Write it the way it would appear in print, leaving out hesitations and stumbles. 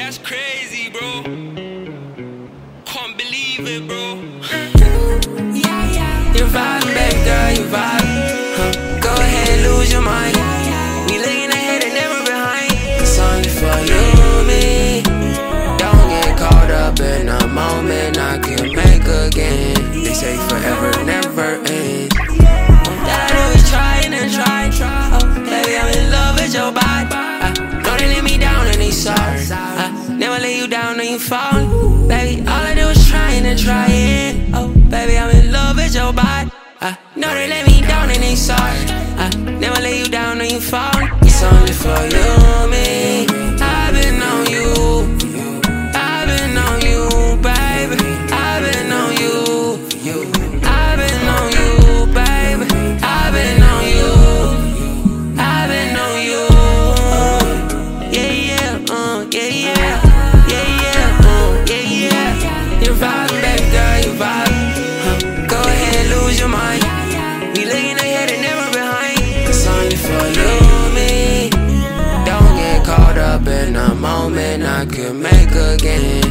That's crazy, bro. Can't believe it, bro. You vibing, baby girl, you vibing. Go ahead, lose your mind. We looking ahead and never behind. It's only for you and me. Don't get caught up in the moment. I can make again. They say forever never ends. That I do is try and try. Oh, baby, I'm in love with your body. Know they let me down and they sorry. Never lay you down and you fall. Baby, all I do is try and try it. Oh, baby, I'm in love with your body. Know they let me down and they sorry. Never lay you down and you fall. It's only for you and me. I've been on you. I've been on you, baby. I've been on you. I've been on you, baby. I've been on you. I've been on you. Yeah, yeah, yeah, yeah. Yeah, yeah, yeah, yeah. You're vibing, baby girl, you vibing. Go ahead, lose your mind. We looking ahead and never behind. It's only for you and me. Don't get caught up in the moment. I could make again.